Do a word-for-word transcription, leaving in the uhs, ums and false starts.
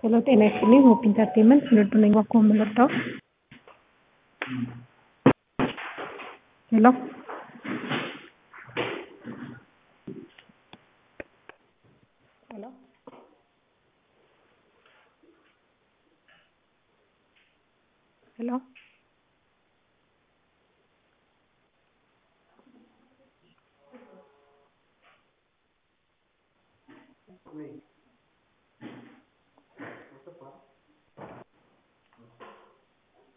ሄሎ ጤና ይስጥልኝ ሆፕ ኢንተርቴይንመንት ስንዱ ነኝ ባኮ ምልርዳው ሄሎ ሄሎ ሄሎ